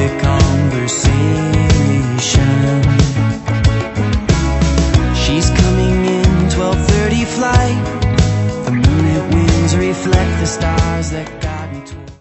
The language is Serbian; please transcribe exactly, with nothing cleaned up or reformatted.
conversation. She's coming in twelve thirty flight. The moonlit winds reflect the stars that guide